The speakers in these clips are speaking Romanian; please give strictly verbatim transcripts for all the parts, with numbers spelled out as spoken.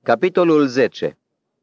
Capitolul zece.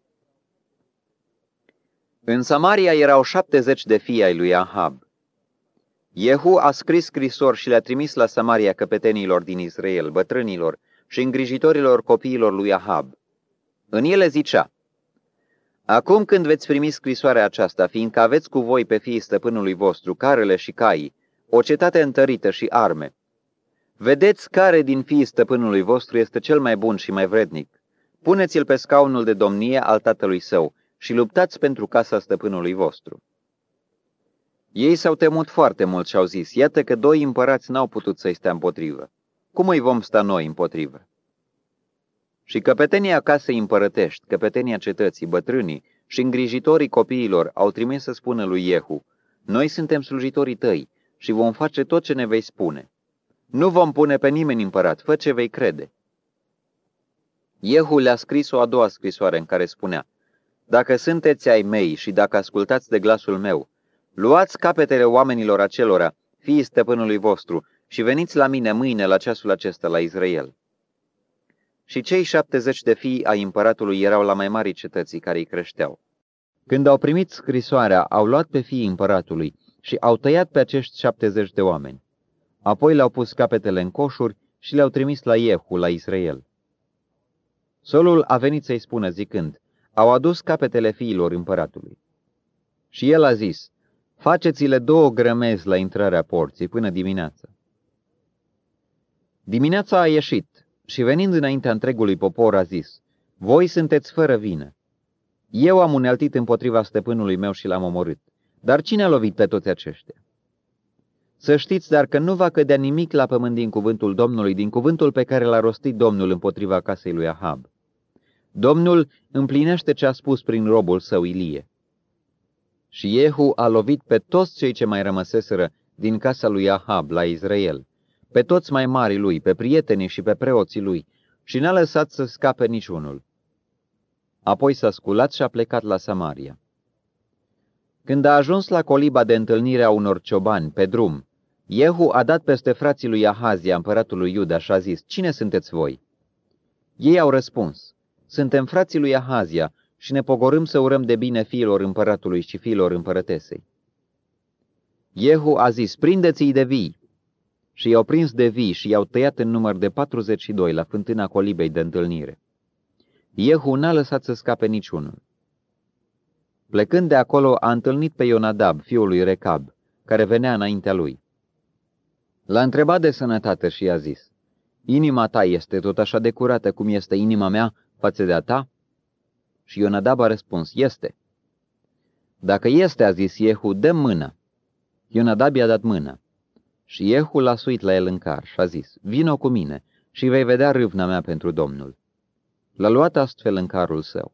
În Samaria erau șaptezeci de fii ai lui Ahab. Jehu a scris scrisori și le-a trimis la Samaria căpetenilor din Israel, bătrânilor și îngrijitorilor copiilor lui Ahab. În ele zicea: Acum când veți primi scrisoarea aceasta, fiindcă aveți cu voi pe fiii stăpânului vostru, carele și caii, o cetate întărită și arme, vedeți care din fiii stăpânului vostru este cel mai bun și mai vrednic. Puneți-l pe scaunul de domnie al tatălui său și luptați pentru casa stăpânului vostru. Ei s-au temut foarte mult și au zis: Iată că doi împărați n-au putut să-i stea împotrivă. Cum îi vom sta noi împotrivă? Și căpetenia casei împărătești, căpetenia cetății, bătrânii și îngrijitorii copiilor au trimis să spună lui Jehu: Noi suntem slujitorii tăi și vom face tot ce ne vei spune. Nu vom pune pe nimeni împărat, fă ce vei crede. Jehu le-a scris o a doua scrisoare în care spunea: Dacă sunteți ai mei și dacă ascultați de glasul meu, luați capetele oamenilor acelora, fiii stăpânului vostru, și veniți la mine mâine la ceasul acesta la Israel. Și cei șaptezeci de fii ai împăratului erau la mai mari cetății care îi creșteau. Când au primit scrisoarea, au luat pe fiii împăratului și au tăiat pe acești șaptezeci de oameni. Apoi le-au pus capetele în coșuri și le-au trimis la Jehu la Israel. Solul a venit să-i spună zicând: Au adus capetele fiilor împăratului. Și el a zis: Faceți-le două grămezi la intrarea porții până dimineața. Dimineața a ieșit și venind înaintea întregului popor a zis: Voi sunteți fără vină. Eu am uneltit împotriva stăpânului meu și l-am omorât. Dar cine a lovit pe toți aceștia? Să știți dar că nu va cădea nimic la pământ din cuvântul Domnului, din cuvântul pe care l-a rostit Domnul împotriva casei lui Ahab. Domnul împlinește ce a spus prin robul său Ilie. Și Jehu a lovit pe toți cei ce mai rămăseseră din casa lui Ahab la Israel, pe toți mai mari lui, pe prietenii și pe preoții lui, și n-a lăsat să scape niciunul. Apoi s-a sculat și a plecat la Samaria. Când a ajuns la coliba de întâlnire a unor ciobani pe drum, Jehu a dat peste frații lui Ahazia, împăratul lui Iuda, și a zis: Cine sunteți voi? Ei au răspuns: Suntem frații lui Ahazia și ne pogorâm să urăm de bine fiilor împăratului și fiilor împărătesei. Jehu a zis: Prindeți-i de vii! Și i-au prins de vii și i-au tăiat în număr de patruzeci și doi la fântâna colibei de întâlnire. Jehu n-a lăsat să scape niciunul. Plecând de acolo, a întâlnit pe Ionadab, fiul lui Recab, care venea înaintea lui. L-a întrebat de sănătate și i-a zis: Inima ta este tot așa de curată cum este inima mea față de a ta? Și Ionadab a răspuns: Este. Dacă este, a zis Jehu, dă mână. Ionadab i-a dat mână. Și Jehu l-a suit la el în car și a zis: Vino cu mine și vei vedea râvna mea pentru Domnul. L-a luat astfel în carul său.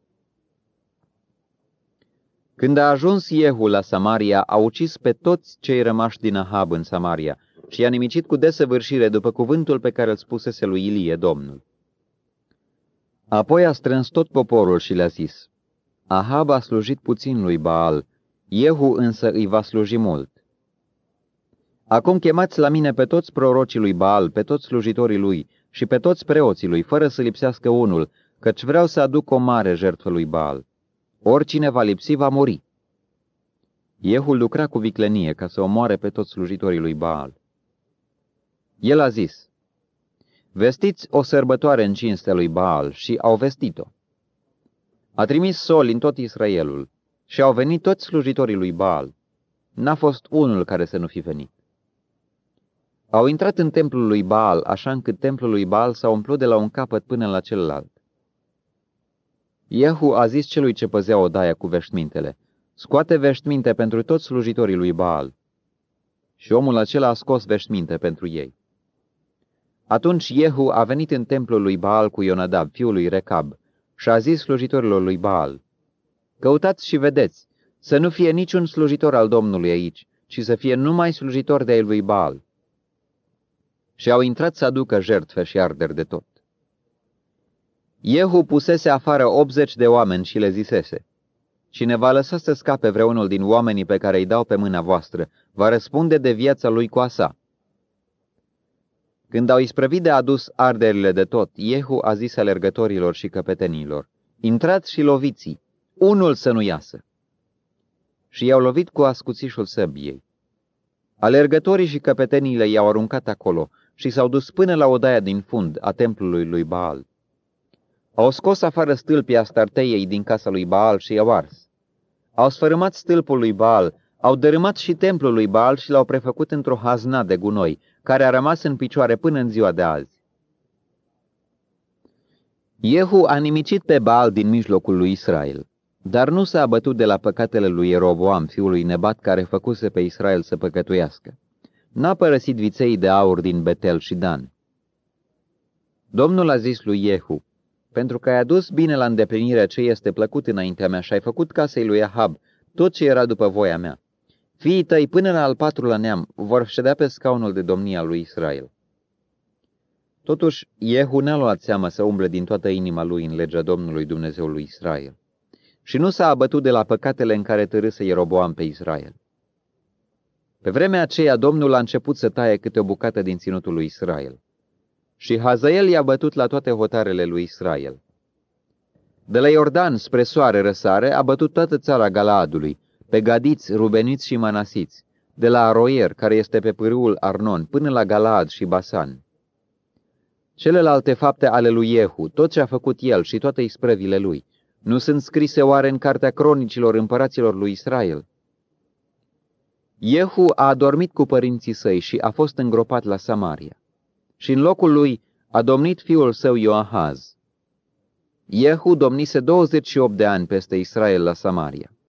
Când a ajuns Jehu la Samaria, a ucis pe toți cei rămași din Ahab în Samaria și i-a nimicit cu desăvârșire după cuvântul pe care îl spusese lui Ilie Domnul. Apoi a strâns tot poporul și le-a zis: Ahab a slujit puțin lui Baal, Jehu însă îi va sluji mult. Acum chemați la mine pe toți prorocii lui Baal, pe toți slujitorii lui și pe toți preoții lui, fără să lipsească unul, căci vreau să aduc o mare jertfă lui Baal. Oricine va lipsi va muri. Jehu lucra cu viclenie ca să omoare pe toți slujitorii lui Baal. El a zis: Vestiți o sărbătoare în cinstea lui Baal, și au vestit-o. A trimis soli în tot Israelul și au venit toți slujitorii lui Baal. N-a fost unul care să nu fi venit. Au intrat în templul lui Baal, așa încât templul lui Baal s-a umplut de la un capăt până la celălalt. Jehu a zis celui ce păzea odaia cu veșmintele: Scoate veșminte pentru toți slujitorii lui Baal. Și omul acela a scos veșminte pentru ei. Atunci Jehu a venit în templul lui Baal cu Ionadab, fiul lui Recab, și a zis slujitorilor lui Baal: Căutați și vedeți, să nu fie niciun slujitor al Domnului aici, ci să fie numai slujitor de-ai lui Baal. Și au intrat să aducă jertfe și arderi de tot. Jehu pusese afară optzeci de oameni și le zisese: Cine va lăsa să scape vreunul din oamenii pe care îi dau pe mâna voastră, va răspunde de viața lui cu a sa. Când au isprăvit de adus arderile de tot, Iehu a zis alergătorilor și căpetenilor: intrați și loviți, unul să nu iasă. Și i-au lovit cu ascuțișul săbiei. Alergătorii și căpeteniile i-au aruncat acolo și s-au dus până la odaia din fund a templului lui Baal. Au scos afară stâlpii Astarteiei din casa lui Baal și i-au ars. Au sfărâmat stâlpul lui Baal, au dărâmat și templul lui Baal și l-au prefăcut într-o hazna de gunoi, care a rămas în picioare până în ziua de azi. Iehu a nimicit pe Baal din mijlocul lui Israel, dar nu s-a abătut de la păcatele lui Ieroboam, fiul lui Nebat, care făcuse pe Israel să păcătuiască. N-a părăsit viței de aur din Betel și Dan. Domnul a zis lui Iehu: pentru că ai adus bine la îndeplinire ce este plăcut înaintea mea și ai făcut casei lui Ahab tot ce era după voia mea, fiii tăi până la al patrulea neam vor ședea pe scaunul de domnie al lui Israel. Totuși, Iehu n-a luat seama să umble din toată inima lui în legea Domnului Dumnezeului Israel și nu s-a abătut de la păcatele în care târâse Ieroboam pe Israel. Pe vremea aceea, Domnul a început să taie câte o bucată din ținutul lui Israel și Hazael i-a bătut la toate hotarele lui Israel. De la Iordan spre soare răsare a bătut toată țara Galaadului, pe gadiți, rubeniți și manasiți, de la Aroier, care este pe pârâul Arnon, până la Galaad și Basan. Celelalte fapte ale lui Iehu, tot ce a făcut el și toate isprăvile lui, nu sunt scrise oare în cartea cronicilor împăraților lui Israel? Iehu a adormit cu părinții săi și a fost îngropat la Samaria. Și în locul lui a domnit fiul său Ioahaz. Iehu domnise douăzeci și opt de ani peste Israel la Samaria.